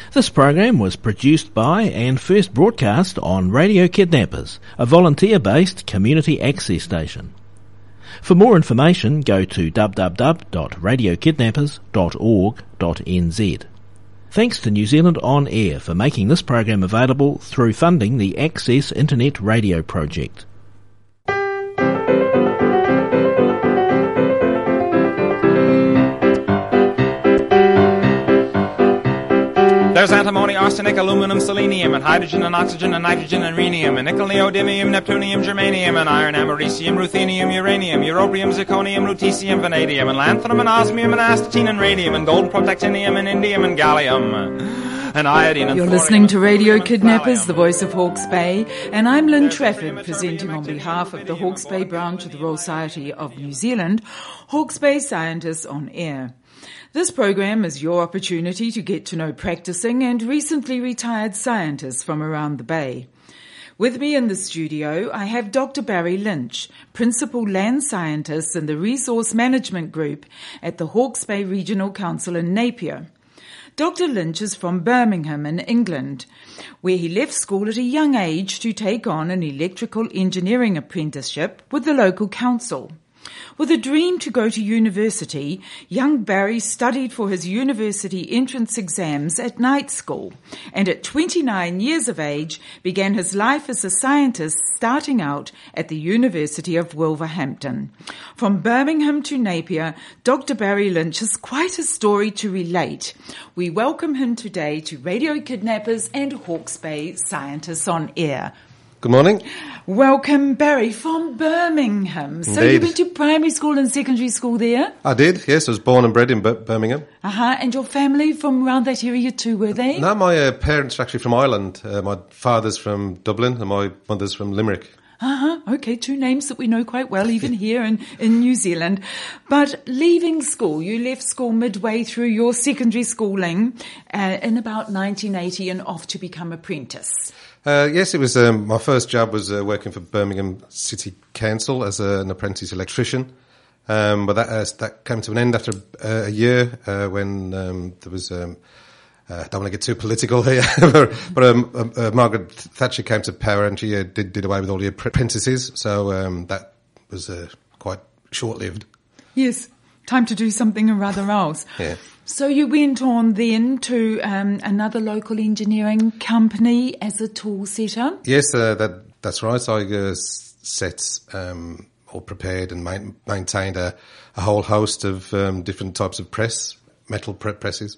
This program was produced by and first broadcast on Radio Kidnappers, a volunteer-based community access station. For more information, go to www.radiokidnappers.org.nz. Thanks to New Zealand On Air for making this program available through funding the Access Internet Radio Project. There's antimony, arsenic, aluminum, selenium, and hydrogen and oxygen and nitrogen and rhenium, and nickel, neodymium, neptunium, germanium, and iron, americium, ruthenium, uranium, europium, zirconium, lutetium, vanadium, and lanthanum, and osmium, and astatine, and radium, and gold, protactinium, and indium, and gallium, and iodine, and You're thorium, listening to Radio and Kidnappers, thallium. the voice of Hawke's Bay, and I'm Lynn Trafford, presenting on behalf of the Hawke's Bay branch of the Royal Society of New Zealand, Hawke's Bay Scientists on Air. This program is your opportunity to get to know practicing and recently retired scientists from around the Bay. With me in the studio, I have Dr. Barry Lynch, Principal Land Scientist in the Resource Management Group at the Hawke's Bay Regional Council in Napier. Dr. Lynch is from Birmingham in England, where he left school at a young age to take on an electrical engineering apprenticeship with the local council. With a dream to go to university, young Barry studied for his university entrance exams at night school, and at 29 years of age began his life as a scientist, starting out at the University of Wolverhampton. From Birmingham to Napier, Dr. Barry Lynch has quite a story to relate. We welcome him today to Radio Kidnappers and Hawke's Bay Scientists on Air. Good morning. Welcome, Barry, from Birmingham. So Indeed. you went to primary school and secondary school there? I did, yes. I was born and bred in Birmingham. And your family from around that area too, were they? No, my parents are actually from Ireland. My father's from Dublin and my mother's from Limerick. Okay, two names that we know quite well, even here in New Zealand. But leaving school, you left school midway through your secondary schooling in about 1980 and off to become apprentice. Yes, it was. My first job was working for Birmingham City Council as an apprentice electrician. But that came to an end after a year when there was. I don't want to get too political here, but Margaret Thatcher came to power and she did away with all the apprentices. So that was quite short-lived. Yes, time to do something rather else. Yeah. So you went on then to another local engineering company as a tool setter? Yes, that's right. I set or prepared and maintained a whole host of different types of metal presses.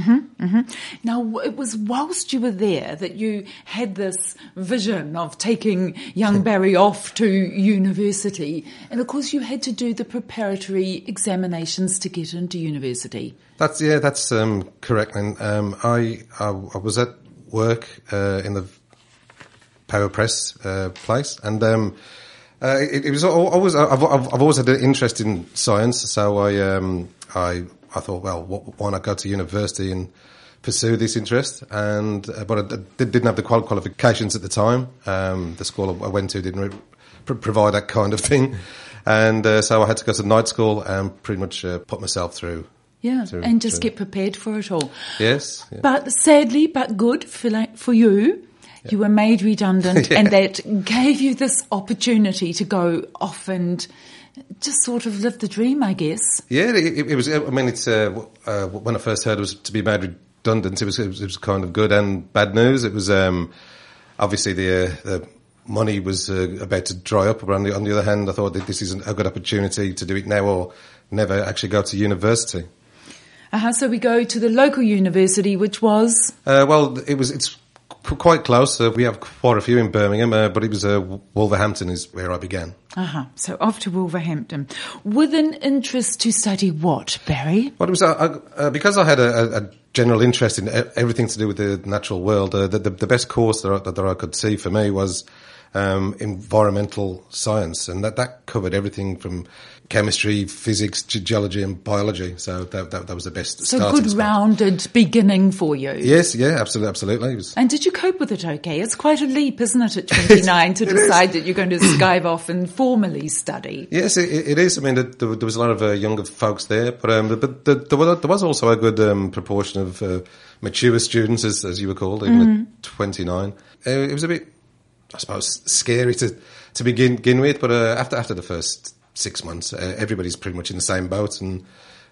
Now, it was whilst you were there that you had this vision of taking young Barry off to university. And of course, you had to do the preparatory examinations to get into university. That's correct. And I was at work in the power press place, and it was always I've always had an interest in science, so I thought, well, why not go to university and pursue this interest? But I didn't have the qualifications at the time. The school I went to didn't provide that kind of thing, and so I had to go to night school and pretty much put myself through. Yeah, and just get prepared for it all. Yes. Yeah. But sadly, but good for you, you were made redundant, and that gave you this opportunity to go off and just sort of live the dream, I guess. Yeah, it was. I mean, it's when I first heard it was to be made redundant. It was kind of good and bad news. It was obviously the money was about to dry up, but on the other hand, I thought that this is a good opportunity to do it now or never actually go to university. So we go to the local university, which was? It's quite close. We have quite a few in Birmingham, but it was Wolverhampton is where I began. So off to Wolverhampton. With an interest to study what, Barry? Well, it was because I had a general interest in everything to do with the natural world. The best course that I could see for me was environmental science, and that covered everything from chemistry, physics, geology, and biology. So that was the best. So good rounded beginning for you. Yes, yeah, absolutely. And did you cope with it okay? It's quite a leap, isn't it, at 29 to decide that you're going to skive off and formally study? Yes, it is. I mean, there was a lot of younger folks there, but there was also a good proportion of mature students, as you were called, even at 29. It was a bit, I suppose, scary to begin with, but after the first 6 months, everybody's pretty much in the same boat, and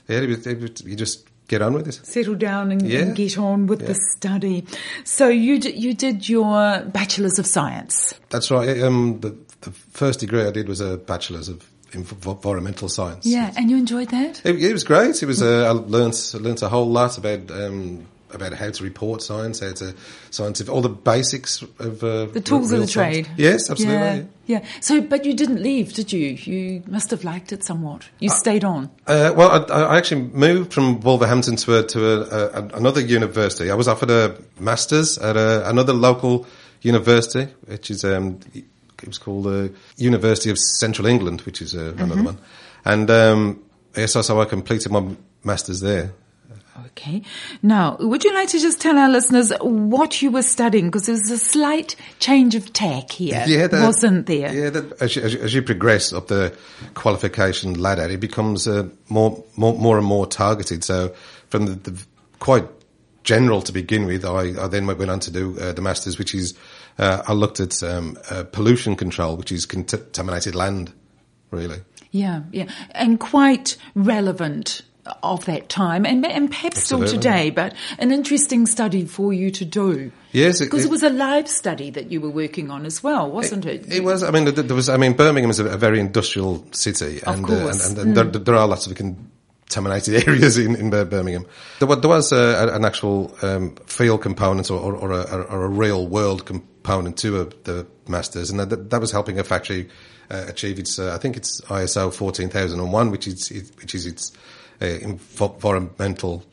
you just get on with it. Settle down and get on with the study. So you did your Bachelor's of Science. That's right. The first degree I did was a Bachelor's of Environmental Science. Yeah, and you enjoyed that? It was great. It was I learnt a whole lot about how to report science, how to scientific, all the basics of the tools of the trade. Yes, absolutely. Yeah. So, but you didn't leave, did you? You must have liked it somewhat. You stayed on. Well, I actually moved from Wolverhampton to another university. I was offered a master's at another local university, which is it was called the University of Central England, which is another one. And so I completed my master's there. Okay. Now, would you like to just tell our listeners what you were studying? Because there was a slight change of tack here, wasn't there? Yeah, as you progress up the qualification ladder, it becomes more and more targeted. So from the quite general to begin with, I then went on to do the Masters, which is, I looked at pollution control, which is contaminated land, really. Yeah. And quite relevant of that time, and perhaps Absolutely. Still today, but an interesting study for you to do. Yes, because it was a live study that you were working on as well, wasn't it? It was. I mean, Birmingham is a very industrial city, of course. And there are lots of contaminated areas in Birmingham. There was an actual field component or a real world component to the Masters, and that was helping a factory achieve its. I think it's ISO 14001, which is its environmental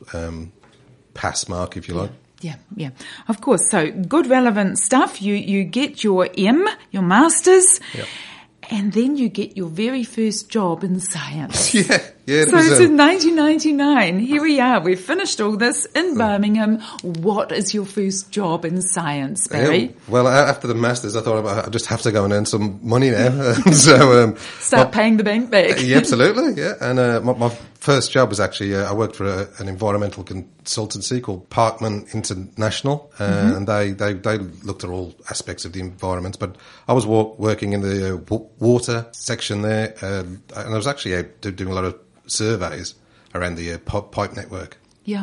pass mark, if you like. Yeah. Of course. So good, relevant stuff. You get your your Masters, and then you get your very first job in science. Yeah. So it's in 1999. Here we are. We've finished all this in Birmingham. What is your first job in science, Barry? Well, after the Masters, I thought I just have to go and earn some money now. Start paying the bank back. Yeah, absolutely. Yeah, and my first job was actually I worked for an environmental consultancy called Parkman International, and they looked at all aspects of the environment. But I was working in the water section there, and I was actually out doing a lot of surveys around the pipe network. Yeah.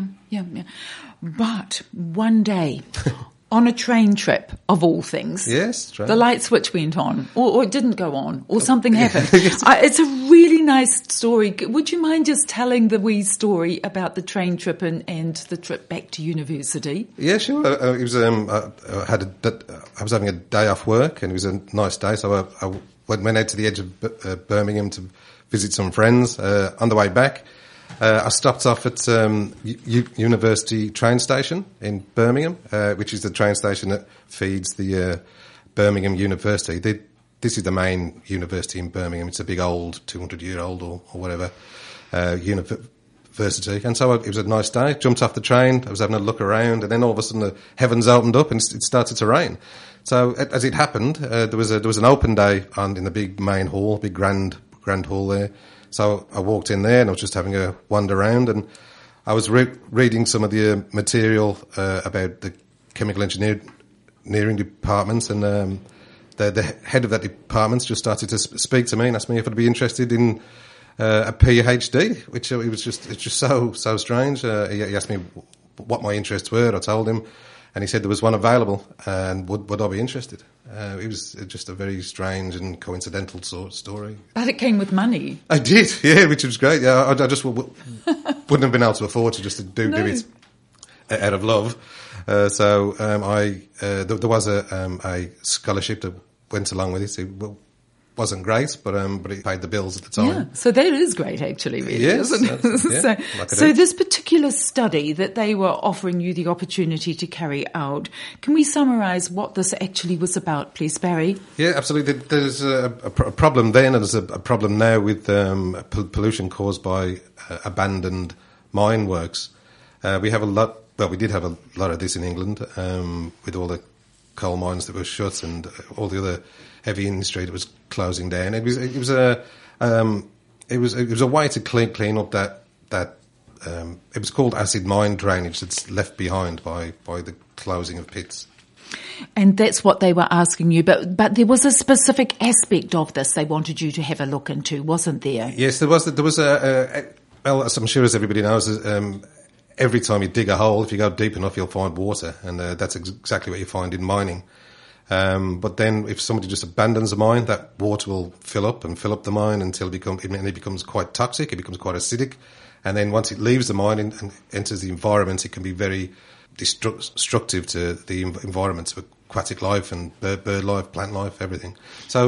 But one day, on a train trip, of all things, yes, train. The light switch went on, or it didn't go on, or something happened. It's a really nice story. Would you mind just telling the wee story about the train trip and the trip back to university? Yeah, sure. It was I was having a day off work, and it was a nice day, so I went out to the edge of Birmingham to visit some friends. On the way back, I stopped off at University train station in Birmingham, which is the train station that feeds the Birmingham University. This is the main university in Birmingham. It's a big old 200-year-old or whatever university. And so it was a nice day. Jumped off the train. I was having a look around, and then all of a sudden the heavens opened up and it started to rain. So as it happened, there was an open day in the big main hall, big grand hall there. So I walked in there and I was just having a wander around, and I was reading some of the material about the chemical engineering departments, and the head of that department just started to speak to me and asked me if I'd be interested in a PhD, which it's just so strange. He asked me what my interests were. I told him, and he said there was one available, and would I be interested? It was just a very strange and coincidental sort of story. But it came with money. I did, yeah, which was great. Yeah, I just wouldn't have been able to afford to just do it out of love. So there was a scholarship that went along with it. wasn't great, but it paid the bills at the time. Yeah, so that is great, actually, really, Yes, isn't it? yeah, so this particular study that they were offering you the opportunity to carry out, can we summarise what this actually was about, please, Barry? Yeah, absolutely. There's a problem then, and there's a problem now with pollution caused by abandoned mine works. We have a lot. Well, we did have a lot of this in England, with all the coal mines that were shut and all the other heavy industry that was closing down. It was a way to clean up that it was called acid mine drainage that's left behind by the closing of pits. And that's what they were asking you, but there was a specific aspect of this they wanted you to have a look into, wasn't there? Yes, there was. Well, as I'm sure as everybody knows, every time you dig a hole, if you go deep enough, you'll find water, and that's exactly what you find in mining. But then if somebody just abandons a mine, that water will fill up the mine until it becomes quite toxic, it becomes quite acidic. And then once it leaves the mine and enters the environment, it can be very destructive to the environment, to aquatic life and bird life, plant life, everything. So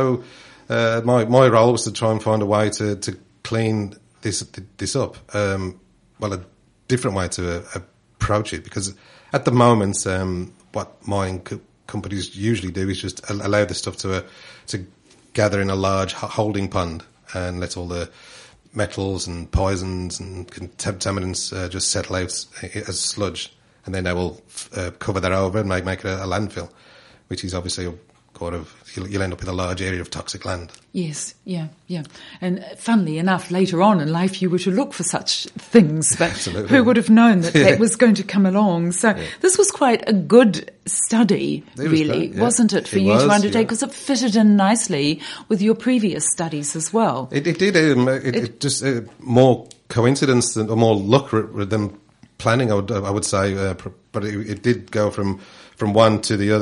my role was to try and find a way to clean this up. A different way to approach it, because at the moment, what mining companies usually do is just allow the stuff to gather in a large holding pond and let all the metals and poisons and contaminants just settle out as sludge, and then they will cover that over and make it a landfill, which is obviously you'll end up with a large area of toxic land. Yes, yeah. And funnily enough, later on in life you were to look for such things, but who would have known that was going to come along? So this was quite a good study, wasn't it, for you to undertake, because it fitted in nicely with your previous studies as well. It did. It just more coincidence or more luck than planning, I would say, but it did go from one to the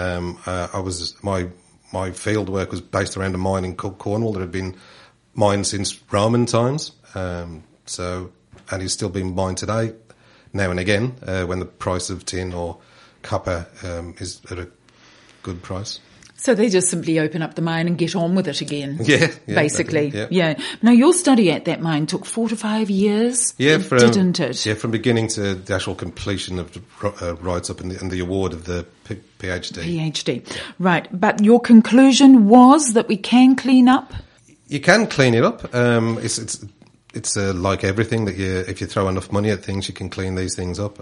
other. My field work was based around a mine in Cornwall that had been mined since Roman times. And it's still being mined today, now and again, when the price of tin or copper is at a good price. So they just simply open up the mine and get on with it again. Yeah, basically. Yeah. Now, your study at that mine took 4 to 5 years, didn't it? Yeah, from beginning to the actual completion of the write-up and the award of the PhD. PhD, right. But your conclusion was that we can clean up? You can clean it up. It's like everything, that if you throw enough money at things, you can clean these things up.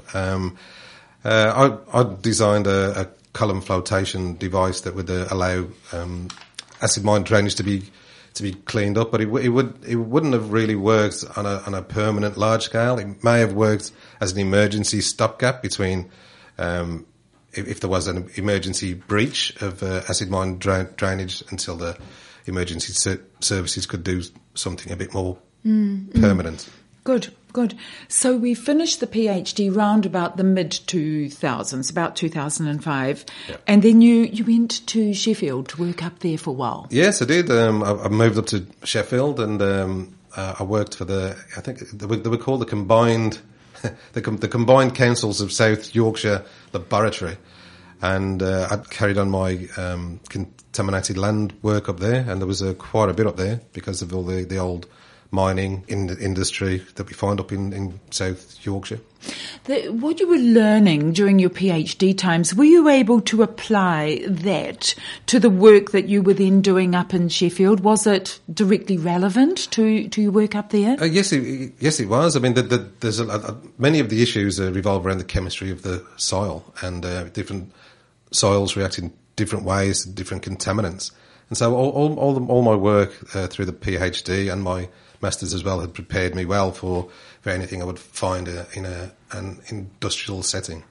I designed a column flotation device that would allow acid mine drainage to be cleaned up, but it wouldn't have really worked on a permanent large scale. It may have worked as an emergency stopgap between if there was an emergency breach of acid mine drainage until the emergency services could do something a bit more permanent. Good. So we finished the PhD round about the mid-2000s, about 2005, and then you went to Sheffield to work up there for a while. Yes, I did. I moved up to Sheffield, and I worked for I think they were called the Combined Councils of South Yorkshire Laboratory, and I carried on my contaminated land work up there, and there was quite a bit up there because of all the old mining in the industry that we find up in South Yorkshire. What you were learning during your PhD times, were you able to apply that to the work that you were then doing up in Sheffield? Was it directly relevant to your work up there? Yes, it was. I mean, there's many of the issues revolve around the chemistry of the soil, and different soils react in different ways to different contaminants. And so all my work through the PhD and my Masters as well had prepared me well for anything I would find in an industrial setting.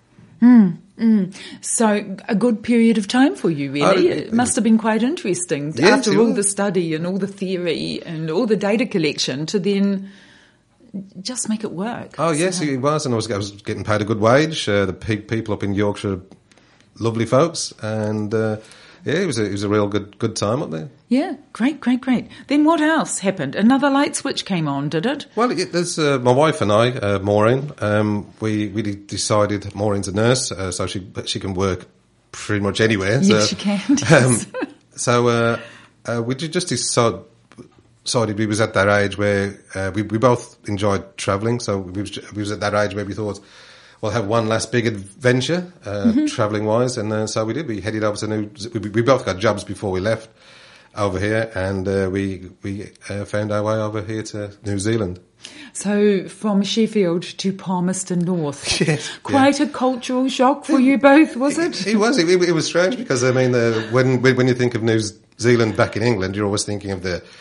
So a good period of time for you, really. It must have been quite interesting after all the study and all the theory and all the data collection to then just make it work. Oh, yes, it was. And I was getting paid a good wage. The people up in Yorkshire, lovely folks. And it was a real good time up there. Yeah, great. Then what else happened? Another light switch came on, did it? Well, there's my wife and I, Maureen. We decided Maureen's a nurse, so she can work pretty much anywhere. Yes, she can. So We just decided we was at that age where we both enjoyed travelling. So we was at that age where we thought, we'll have one last big adventure, travelling wise, and so we did. We headed over to we both got jobs before we left over here, and we found our way over here to New Zealand. So from Sheffield to Palmerston North. Yes, Quite a cultural shock for you both, was it? It was. It was strange because, I mean, when you think of New Zealand back in England, you're always thinking of the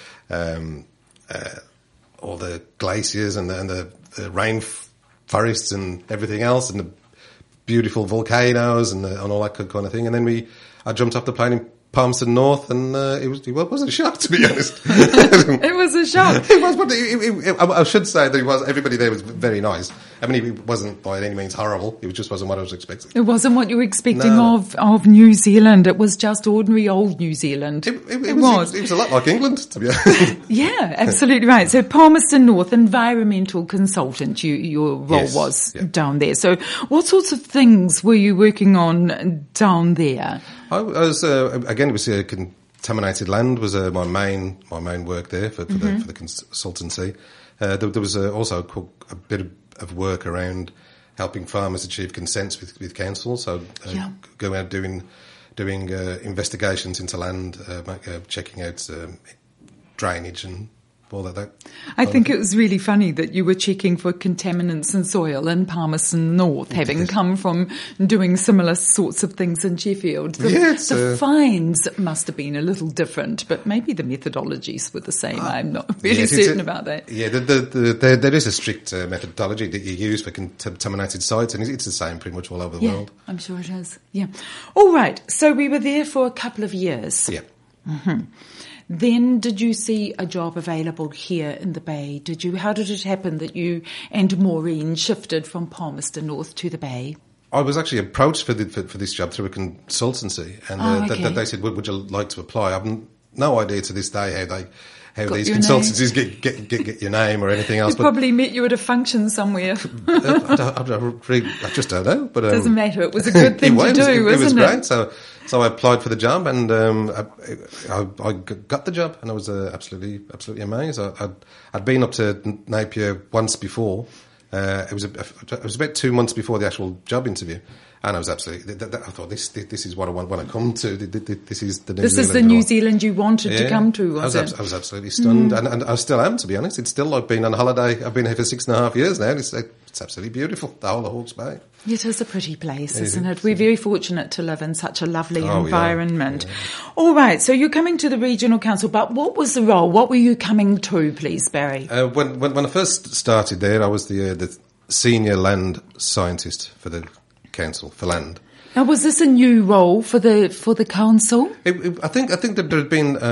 all the glaciers and the rainforests and everything else and the beautiful volcanoes and all that kind of thing. And then I jumped off the plane in Palmerston North, and it was a shock, to be honest. It was a shock. It was, but I should say that everybody there was very nice. I mean, it wasn't by any means horrible. It just wasn't what I was expecting. It wasn't what you were expecting of New Zealand. It was just ordinary old New Zealand. It was a lot like England, to be honest. Yeah, absolutely right. So Palmerston North, environmental consultant, your role was down there. So what sorts of things were you working on down there? I was again. It was contaminated land was my main work there for the consultancy. There was also a bit of work around helping farmers achieve consents with council. So going out doing investigations into land, checking out drainage and all that. I think it was really funny that you were checking for contaminants in soil in Palmerston North, having come from doing similar sorts of things in Sheffield. The fines must have been a little different, but maybe the methodologies were the same. I'm not really certain about that. Yeah, there is a strict methodology that you use for contaminated sites, and it's the same pretty much all over the world. I'm sure it is. Yeah. All right. So we were there for a couple of years. Yeah. Mm-hmm. Then did you see a job available here in the Bay? How did it happen that you and Maureen shifted from Palmerston North to the Bay? I was actually approached for this job through a consultancy, and they said, "Would you like to apply?" I've no idea to this day how these consultancies get your name or anything else. They probably met you at a function somewhere. I just don't know. But doesn't matter. It was a good thing to do, wasn't it? It was great. So I applied for the job, and I got the job, and I was absolutely amazed. I'd been up to Napier once before. It was about 2 months before the actual job interview, and I was absolutely. I thought this is what I want to come to. This is the New Zealand. This is the New Zealand you wanted to come to. Was it? I was absolutely stunned, and I still am, to be honest. It's still like being on holiday. I've been here for 6.5 years now. It's absolutely beautiful. The whole of Hawke's Bay. It is a pretty place, isn't it? We're very fortunate to live in such a lovely environment. Yeah. All right, so you're coming to the Regional Council, but what was the role? What were you coming to, please, Barry? When I first started there, I was the senior land scientist for the council for land. Now, was this a new role for the council? I think that there had been.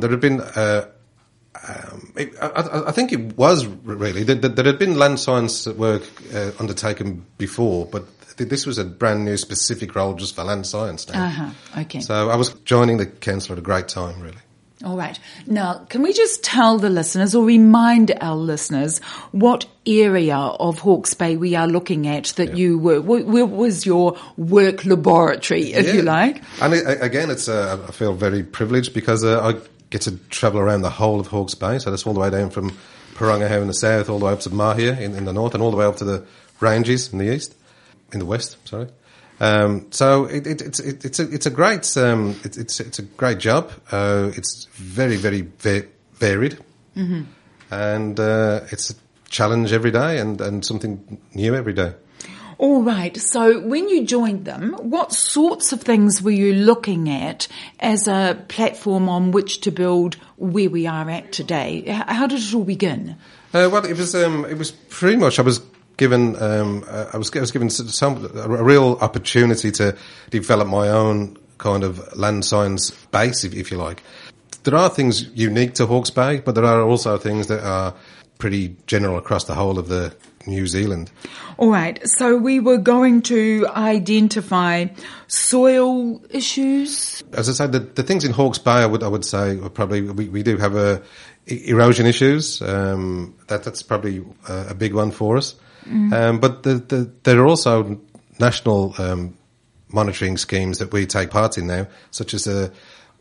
I think it was really. There had been land science work undertaken before, but this was a brand new specific role just for land science now. Okay. So I was joining the council at a great time, really. All right. Now, can we just tell the listeners or remind our listeners what area of Hawke's Bay we are looking at that you were? What was your work laboratory, if you like? And again, I feel very privileged because I get to travel around the whole of Hawke's Bay. So that's all the way down from Parongahoe in the south, all the way up to Mahia in the north, and all the way up to the Ranges in the west. Sorry. So it's a great job. It's very, very varied, and it's a challenge every day and something new every day. All right. So when you joined them, what sorts of things were you looking at as a platform on which to build where we are at today? How did it all begin? Well, it was pretty much I was given a real opportunity to develop my own kind of land science base, if you like. There are things unique to Hawke's Bay, but there are also things that are pretty general across the whole of the New Zealand. All right. So we were going to identify soil issues. As I said, the things in Hawke's Bay, I would say, are probably we do have erosion issues. That's probably a big one for us. But there are also national monitoring schemes that we take part in now, such as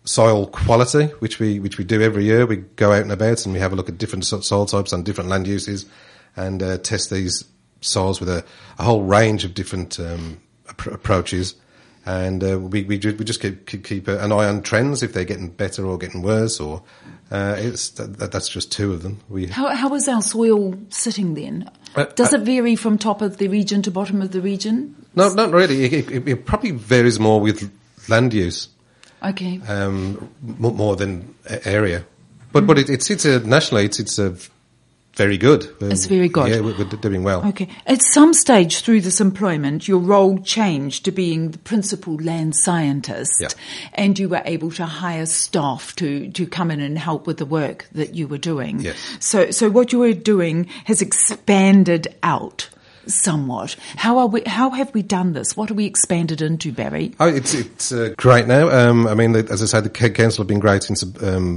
soil quality, which we do every year. We go out and about and we have a look at different soil types on different land uses, and test these soils with a whole range of different approaches. And we just keep an eye on trends, if they're getting better or getting worse, or that's just two of them. How is our soil sitting then? Does it vary from top of the region to bottom of the region? No, not really. It probably varies more with land use. Okay. More than area, but it's nationally it's very good. It's very good. Yeah, we're doing well. Okay. At some stage through this employment, your role changed to being the principal land scientist, yeah. And you were able to hire staff to come in and help with the work that you were doing. Yes. So what you were doing has expanded out somewhat. How have we done this? What have we expanded into, Barry? Oh, it's great now. I mean, as I said, the council have been great since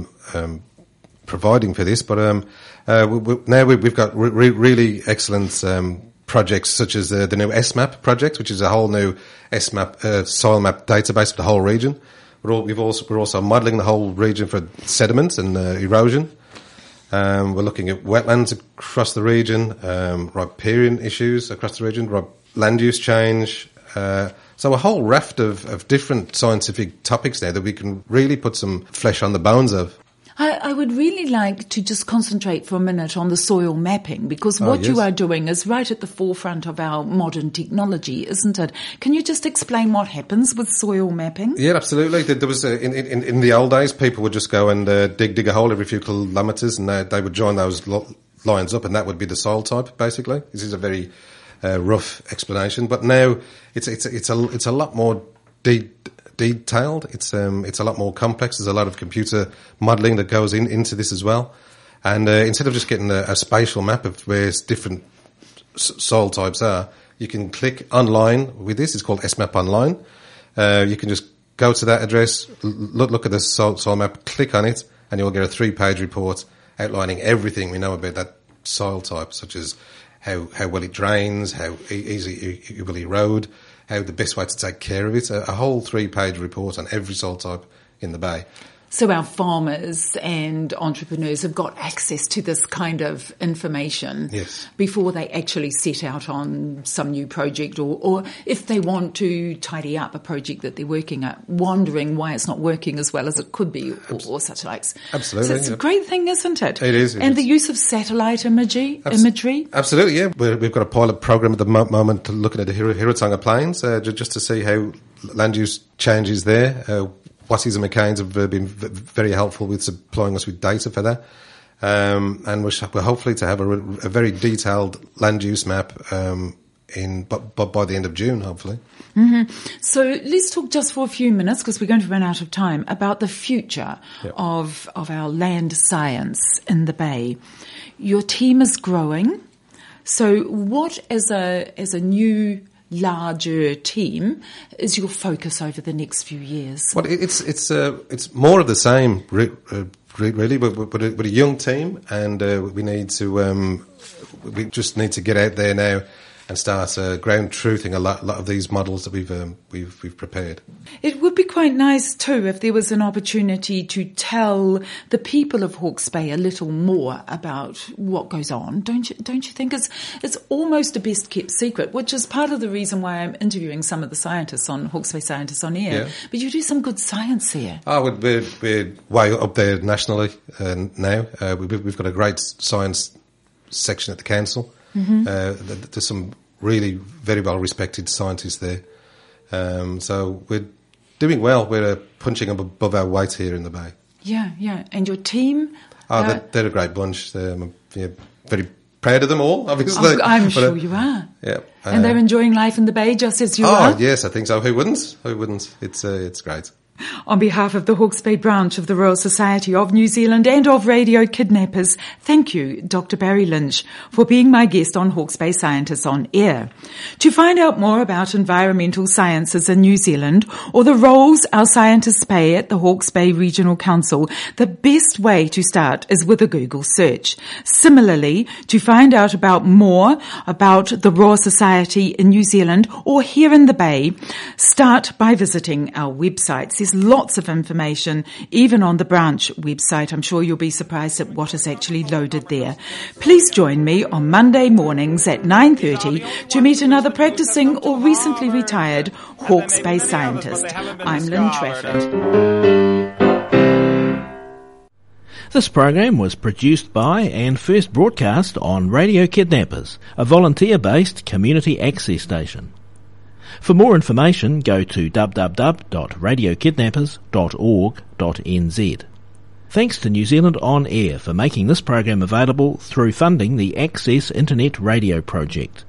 providing for this, but now we've got really excellent projects, such as the new SMAP project, which is a whole new SMAP soil map database for the whole region. We're also modelling the whole region for sediment and erosion. We're looking at wetlands across the region, riparian issues across the region, land use change. So a whole raft of different scientific topics now that we can really put some flesh on the bones of. I would really like to just concentrate for a minute on the soil mapping, because what you are doing is right at the forefront of our modern technology, isn't it? Can you just explain what happens with soil mapping? Yeah, absolutely. There was in the old days, people would just go and dig a hole every few kilometres, and they would join those lines up, and that would be the soil type. Basically, this is a very rough explanation, but now it's a lot more detailed. It's a lot more complex. There's a lot of computer modelling that goes into this as well. And instead of just getting a spatial map of where different soil types are, you can click online with this. It's called SMAP Online. You can just go to that address, look at the soil map, click on it, and you'll get a 3-page report outlining everything we know about that soil type, such as how well it drains, how easy it will erode, how the best way to take care of it, a whole 3-page report on every soil type in the Bay. So our farmers and entrepreneurs have got access to this kind of information before they actually set out on some new project, or if they want to tidy up a project that they're working at, wondering why it's not working as well as it could be, or such likes. Absolutely. So it's a great thing, isn't it? It is. The use of satellite imagery? Absolutely, yeah. We've got a pilot program at the moment looking at the Hirotonga Plains, just to see how land use changes there. Watties and McCain's have been very helpful with supplying us with data for that. And we're hopefully to have a very detailed land use map by the end of June, hopefully. Mm-hmm. So let's talk just for a few minutes, because we're going to run out of time, about the future of our land science in the Bay. Your team is growing. So what, as a new larger team, is your focus over the next few years? Well, it's more of the same, really. We're a young team, and we just need to get out there now and start ground truthing a lot of these models that we've prepared. It would be quite nice too if there was an opportunity to tell the people of Hawke's Bay a little more about what goes on. Don't you think it's almost a best kept secret, which is part of the reason why I'm interviewing some of the scientists on Hawke's Bay Scientists on Air. Yeah. But you do some good science here. Oh, we're way up there nationally now. We've got a great science section at the council. Mm-hmm. There's some really very well respected scientists there. So we're doing well. We're punching above our weight here in the Bay. Yeah. And your team? They're a great bunch. I'm very proud of them all, obviously. I'm sure you are. Yeah. And they're enjoying life in the Bay just as you are? Oh, yes, I think so. Who wouldn't? It's great. On behalf of the Hawke's Bay branch of the Royal Society of New Zealand and of Radio Kidnappers, thank you, Dr. Barry Lynch, for being my guest on Hawke's Bay Scientists on Air. To find out more about environmental sciences in New Zealand, or the roles our scientists play at the Hawke's Bay Regional Council, the best way to start is with a Google search. Similarly, to find out more about the Royal Society in New Zealand or here in the Bay, start by visiting our website. there's lots of information, even on the branch website. I'm sure you'll be surprised at what is actually loaded there. Please join me on Monday mornings at 9:30 to meet another practicing or recently retired Hawke's Bay scientist. I'm Lynn Trafford. This program was produced by and first broadcast on Radio Kidnappers, a volunteer-based community access station. For more information, go to www.radiokidnappers.org.nz. Thanks to New Zealand On Air for making this program available through funding the Access Internet Radio Project.